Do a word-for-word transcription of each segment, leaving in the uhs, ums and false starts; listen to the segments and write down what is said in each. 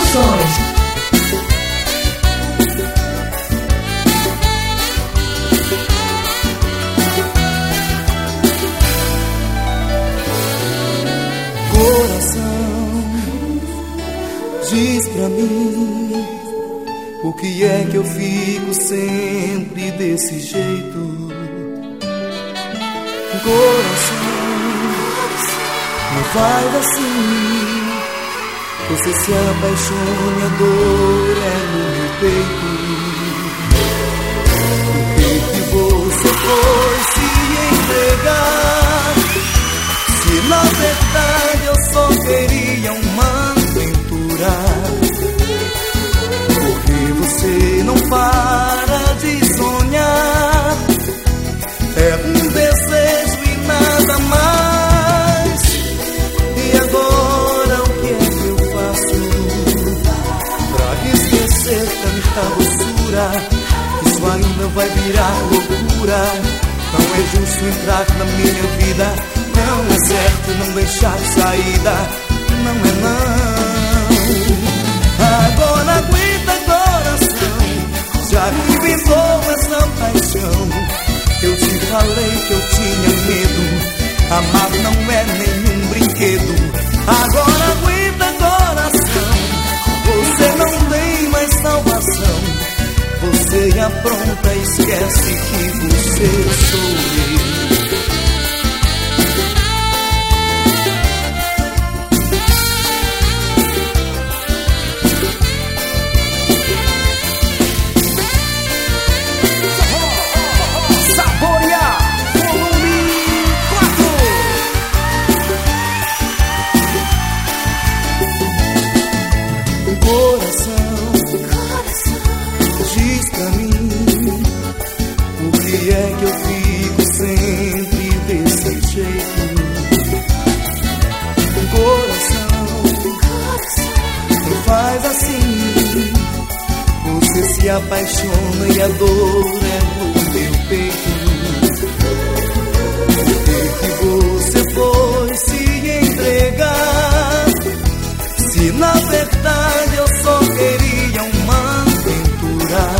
Produções. Diz pra mim, por que é que eu fico sempre desse jeito? Coração, não faz assim. Você se apaixona e a dor é no meu peito. Por que que você foi se entregar? Se na verdade eu só queria uma porque você não para de sonhar. É um desejo e nada mais. E agora o que é que eu faço pra esquecer tanta doçura? Isso ainda vai virar loucura. Não é justo entrar na minha vida. Não é certo não deixar saída. Não é não. Agora aguenta coração, já que inventou essa paixão. Eu te falei que eu tinha medo. Amar não é nenhum brinquedo. Agora aguenta coração, você não tem mais salvação. Você apronta e esquece que você sou eu. Se apaixona e a dor é no meu peito. Por que você foi se entregar? Se na verdade eu só queria uma aventura.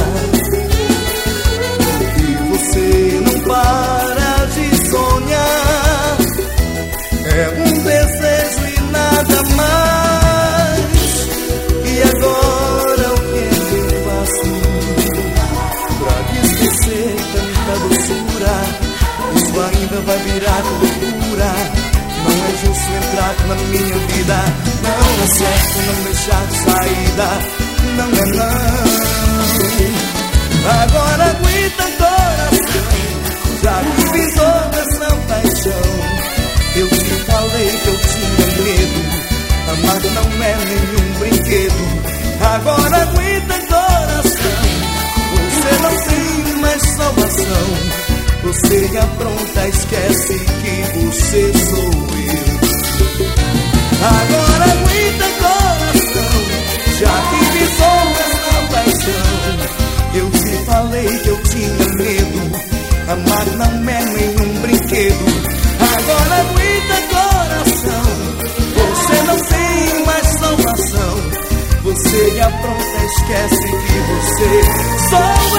Porque você não para de sonhar. É um desejo e nada mais. E agora o que é que eu faço pra esquecer tanta doçura? Isso ainda vai virar loucura. Não é justo entrar na minha vida. Não é certo não deixar saída. Não é não. Agora aguenta coração, já que pisou dessa paixão. Eu te falei que eu tinha medo. Amar não é nenhum brinquedo. Agora aguenta coração, você não tem mais salvação. Você apronta, esquece que você sou eu. Agora aguenta coração, já que visou essa paixão. Eu te falei que eu tinha medo. Amar não é nenhum brinquedo. Agora aguenta coração, você não tem mais salvação. Você apronta, esquece que você sou eu.